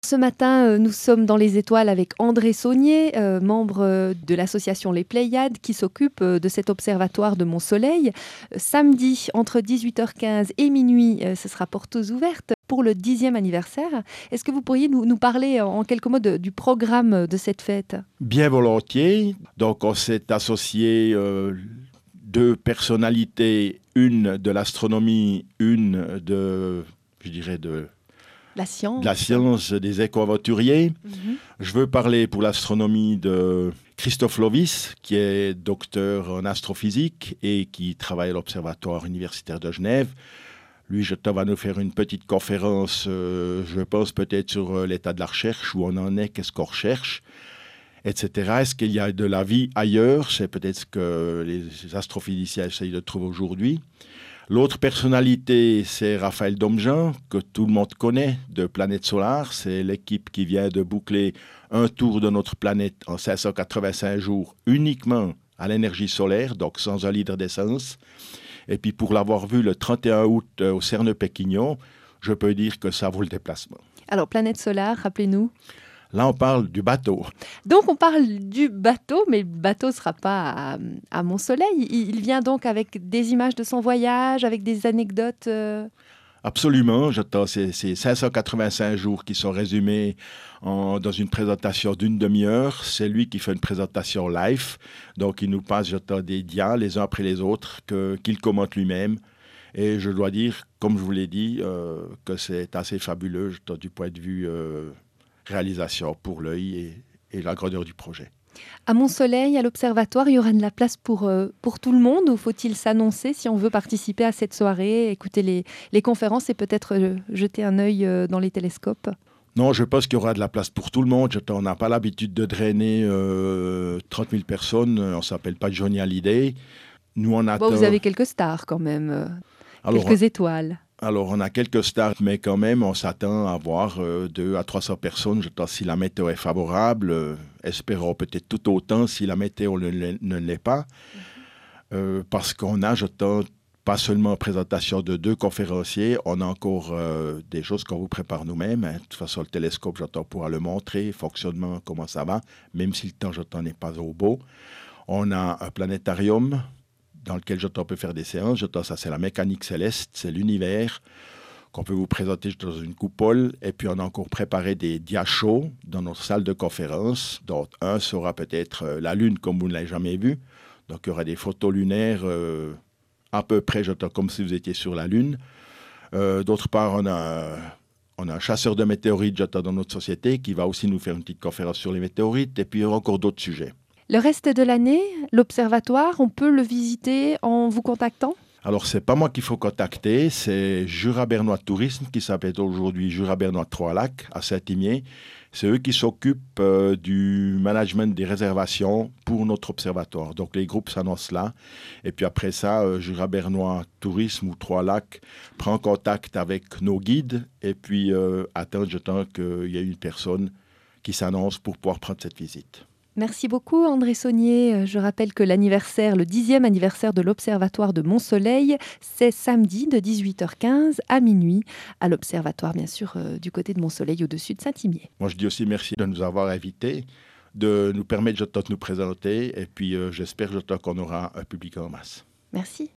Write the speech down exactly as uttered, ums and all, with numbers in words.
Ce matin, euh, nous sommes dans les étoiles avec André Saunier, euh, membre euh, de l'association Les Pléiades, qui s'occupe euh, de cet observatoire de Mont-Soleil. Euh, samedi, entre dix-huit heures quinze et minuit, euh, ce sera portes ouvertes pour le dixième anniversaire. Est-ce que vous pourriez nous, nous parler en quelques mots de, du programme de cette fête ? Bien volontiers. Donc, on s'est associé euh, deux personnalités, une de l'astronomie, une de, je dirais, de... La science. De la science des éco-aventuriers. Mm-hmm. Je veux parler pour l'astronomie de Christophe Lovis, qui est docteur en astrophysique et qui travaille à l'Observatoire universitaire de Genève. Lui, je va nous faire une petite conférence, euh, je pense peut-être sur euh, l'état de la recherche, où on en est, qu'est-ce qu'on recherche, et cetera. Est-ce qu'il y a de la vie ailleurs? C'est peut-être ce que les astrophysiciens essayent de trouver aujourd'hui. L'autre personnalité, c'est Raphaël Domjean, que tout le monde connaît, de Planète Solar. C'est l'équipe qui vient de boucler un tour de notre planète en cinq cent quatre-vingt-cinq jours uniquement à l'énergie solaire, donc sans un litre d'essence. Et puis pour l'avoir vu le trente et un août au CERN-Pérignon, je peux dire que ça vaut le déplacement. Alors, Planète Solar, rappelez-nous. Là, on parle du bateau. Donc, on parle du bateau, mais le bateau ne sera pas à, à Mont-Soleil. Il, il vient donc avec des images de son voyage, avec des anecdotes euh... Absolument. C'est, c'est cinq cent quatre-vingt-cinq jours qui sont résumés en, dans une présentation d'une demi-heure. C'est lui qui fait une présentation live. Donc, il nous passe des dias les uns après les autres que, qu'il commente lui-même. Et je dois dire, comme je vous l'ai dit, euh, que c'est assez fabuleux du point de vue euh, réalisation pour l'œil et, et la grandeur du projet. À Mont-Soleil, à l'Observatoire, il y aura de la place pour, euh, pour tout le monde, ou faut-il s'annoncer si on veut participer à cette soirée, écouter les, les conférences et peut-être euh, jeter un œil euh, dans les télescopes ? Non, je pense qu'il y aura de la place pour tout le monde. On n'a pas l'habitude de drainer euh, trente mille personnes. On ne s'appelle pas Johnny Hallyday. Nous, on attend... Bon, vous avez quelques stars quand même, euh, Alors, quelques étoiles. Alors, on a quelques stars, mais quand même, on s'attend à avoir euh, deux à trois cents personnes. Je pense si la météo est favorable, euh, espérons peut-être tout autant si la météo ne, ne, ne l'est pas. Mm-hmm. Euh, parce qu'on a, je pense, pas seulement une présentation de deux conférenciers, on a encore euh, des choses qu'on vous prépare nous-mêmes. Hein. De toute façon, le télescope, j'entends, pourra le montrer, fonctionnement, comment ça va, même si le temps, j'entends, n'est pas au beau. On a un planétarium dans lequel je peut faire des séances. Je ça, c'est la mécanique céleste, c'est l'univers qu'on peut vous présenter dans une coupole. Et puis, on a encore préparé des diachos dans notre salle de conférence, dont un sera peut-être euh, la Lune comme vous ne l'avez jamais vue. Donc, il y aura des photos lunaires euh, à peu près, j'entends, comme si vous étiez sur la Lune. Euh, d'autre part, on a, on a un chasseur de météorites, j'entends, dans notre société, qui va aussi nous faire une petite conférence sur les météorites. Et puis, il y aura encore d'autres sujets. Le reste de l'année, l'Observatoire, on peut le visiter en vous contactant ? Alors, ce n'est pas moi qu'il faut contacter, c'est Jura Bernois Tourisme, qui s'appelle aujourd'hui Jura Bernois Trois-Lacs, à Saint-Imier. C'est eux qui s'occupent euh, du management des réservations pour notre observatoire. Donc, les groupes s'annoncent là. Et puis après ça, euh, Jura Bernois Tourisme ou Trois-Lacs prend contact avec nos guides et puis euh, attend, je tends qu'il y ait une personne qui s'annonce pour pouvoir prendre cette visite. Merci beaucoup André Saunier. Je rappelle que l'anniversaire, le dixième anniversaire de l'Observatoire de Mont-Soleil, c'est samedi de dix-huit heures quinze à minuit à l'Observatoire, bien sûr, euh, du côté de Mont-Soleil, au-dessus de Saint-Imier. Moi, je dis aussi merci de nous avoir invités, de nous permettre de nous présenter et puis euh, j'espère qu'on aura un public en masse. Merci.